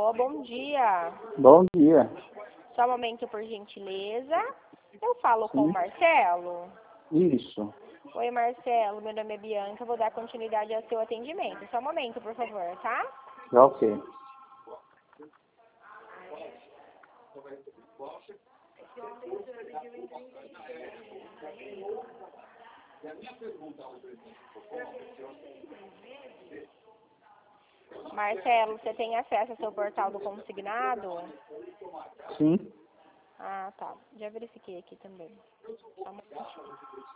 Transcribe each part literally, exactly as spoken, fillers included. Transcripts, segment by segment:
Alô, bom dia. Bom dia. Só um momento, por gentileza. Eu falo Sim. com o Marcelo. Isso. Oi, Marcelo. Meu nome é Bianca. Eu vou dar continuidade ao seu atendimento. Só um momento, por favor, tá? Já ok. Marcelo, você tem acesso ao seu portal do consignado? Sim. Ah, tá. Já verifiquei aqui também. Só um momentinho.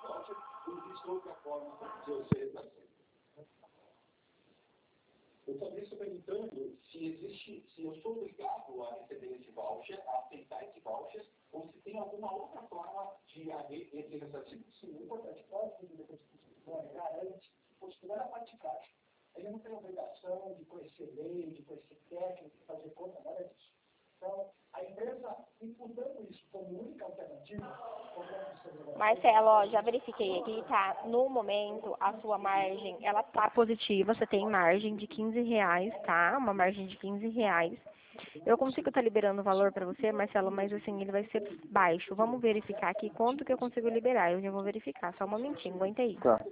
Eu também estou perguntando se existe, se eu sou obrigado a receber esse voucher, a aceitar esse voucher, ou se tem alguma outra forma de haver esse ressarcimento. Sim, o importante pode ser que a garante que for estudar a parte prática. Ele não tem obrigação de conhecer lei, de conhecer técnica, de fazer conta, nada disso. Então, a empresa, imputando isso como única alternativa, Marcelo, ó, já verifiquei aqui, tá? No momento, a sua margem, ela tá positiva. Você tem margem de quinze reais, tá? Uma margem de quinze reais. Eu consigo estar liberando o valor para você, Marcelo, mas assim, ele vai ser baixo. Vamos verificar aqui quanto que eu consigo liberar. Eu já vou verificar. Só um momentinho, aguenta aí. Tá.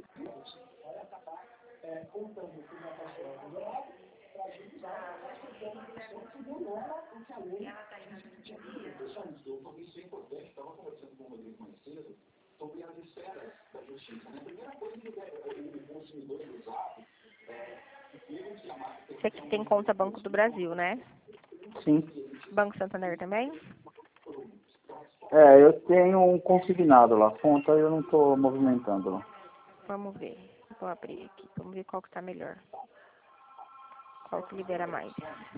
Isso é importante, estava conversando com o Rodrigo mais cedo sobre as esferas da justiça. A primeira coisa que o consumidor usar é que a marca. Você aqui tem conta Banco do Brasil, né? Sim. Banco Santander também? É, eu tenho um consignado lá. Conta eu não estou movimentando lá. Vamos ver. Vou abrir aqui. Vamos ver qual que tá melhor. Qual que libera mais.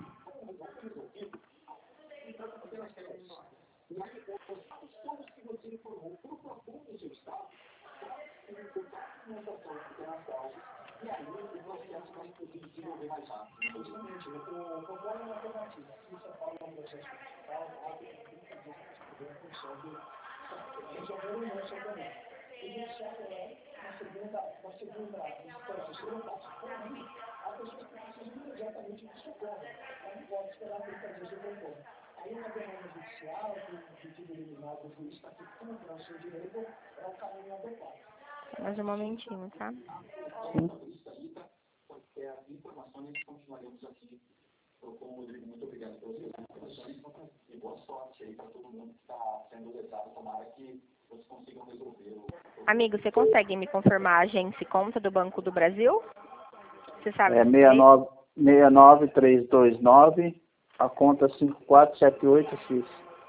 Aí uma demanda judicial, que o pedido eliminado do juiz está aqui tudo ao seu direito, é o caminho adequado. Mais um momentinho, tá? Sim. Isso aí, tá? É as informações que continuaremos aqui com o Rodrigo. Muito obrigado pelas informações e boa sorte aí para todo mundo que está sendo lesado. Tomara que vocês consigam resolver o problema. Amigo, você consegue me confirmar a agência e conta do Banco do Brasil? Você sabe? É seis nove seis nove três dois nove, a conta cinco quatro sete oito X.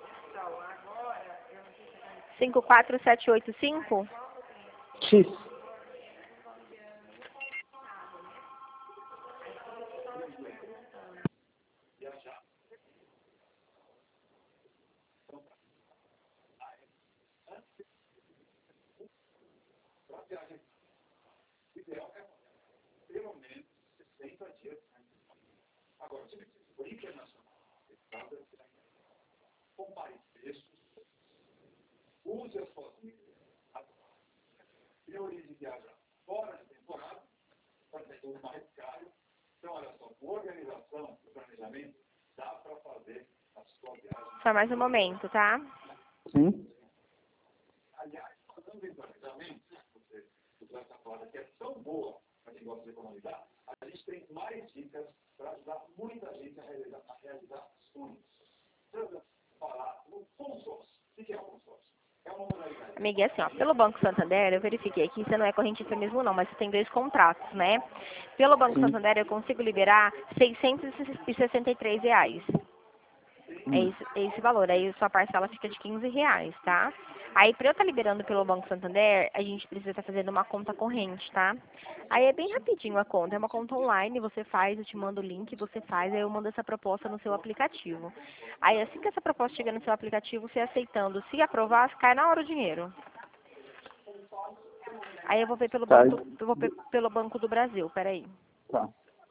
cinco quatro sete oito cinco? X. Pelo menos sessenta dias. Agora, se for internacional, compare preços, use as suas priorize viajar fora de temporada, pode ser tudo mais caro. Então, olha só, com organização e planejamento, dá para fazer a sua viagem. Só mais um momento, tá? Sim. Aliás, falando em planejamento, você usou essa palavra que é tão boa para quem gosta de economizar, a gente tem mais dicas para ajudar muita gente a realizar, a realizar sonhos. Vamos falar do consórcio. O que é o consórcio? É uma modalidade. Amiga, é assim, ó, pelo Banco Santander, eu verifiquei aqui, você não é correntista mesmo não, mas você tem dois contratos, né? Pelo Banco Sim. Santander, eu consigo liberar seiscentos e sessenta e três reais. É Hum. esse, é esse valor, aí sua parcela fica de quinze reais, tá? Aí, para eu estar liberando pelo Banco Santander, a gente precisa estar fazendo uma conta corrente, tá? Aí é bem rapidinho a conta, é uma conta online, você faz, eu te mando o link, você faz, aí eu mando essa proposta no seu aplicativo. Aí, assim que essa proposta chega no seu aplicativo, você aceitando, se aprovar, cai na hora o dinheiro. Aí eu vou ver pelo Tá. Banco, do- eu vou ver pelo Banco do Brasil, peraí. Tá.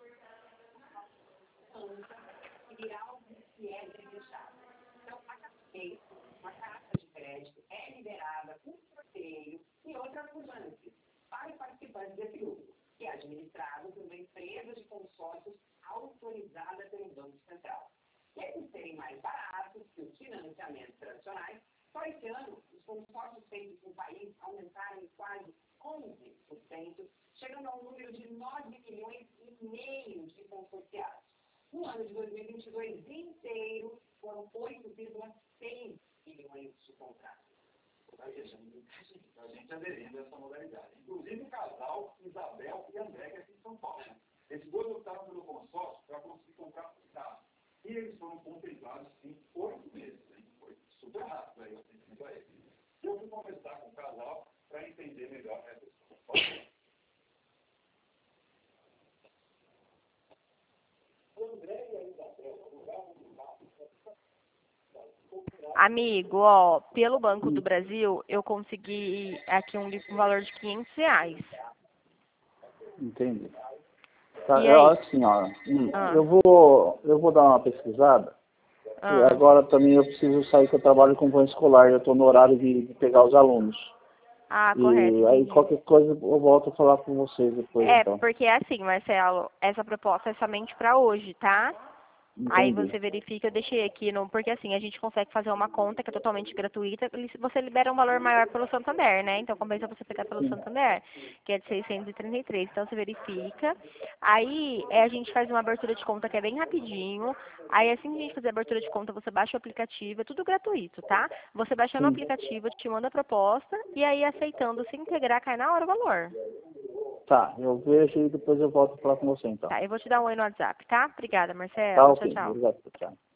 E outra por banco, para os participantes desse grupo, que é administrado por uma empresa de consórcios autorizada pelo Banco Central. mais baratos que os financiamentos tradicionais. Só esse ano, os consórcios feitos no país aumentaram em quase onze por cento, chegando a um número de nove milhões e meio de consorciados. No ano de dois mil e vinte e dois inteiro, foram oito vírgula seis milhões de contratos. A gente aderindo a essa modalidade. Inclusive o casal Isabel e André, que é aqui em São Paulo. Né? Esses dois optaram pelo consórcio para conseguir comprar o carro. E eles foram contemplados em oito meses. Hein? Foi super rápido aí o atendimento a eles. Eu fui conversar com o casal para entender melhor essa situação. André e a Isabel jogavam no carro. Amigo, ó, pelo Banco do Brasil, eu consegui aqui um, um valor de quinhentos reais. Entendi. Tá, E eu, aí? assim, ó, hum, Ah. eu, vou, eu vou dar uma pesquisada. Ah. E agora também eu preciso sair, que eu trabalho com banho escolar. Eu estou no horário de, de pegar os alunos. Ah, E correto, aí entendi. qualquer coisa eu volto a falar com vocês depois, É, então. porque é assim, Marcelo, essa proposta é somente para hoje, tá? Aí Entendi. você verifica, eu deixei aqui, no, porque assim, a gente consegue fazer uma conta que é totalmente gratuita, você libera um valor maior pelo Santander, né? Então compensa você pegar pelo Sim. Santander, que é de seiscentos e trinta e três. Então você verifica, aí é, a gente faz uma abertura de conta que é bem rapidinho, aí assim que a gente fazer a abertura de conta, você baixa o aplicativo, é tudo gratuito, tá? Você baixando o Sim. aplicativo, te manda a proposta, e aí aceitando se integrar, cai na hora o valor. Tá, eu vejo e depois eu volto a falar com você, então. Tá, eu vou te dar um oi no WhatsApp, tá? Obrigada, Tá, Marcelo. Tchau, ok. tchau. Obrigado, tchau.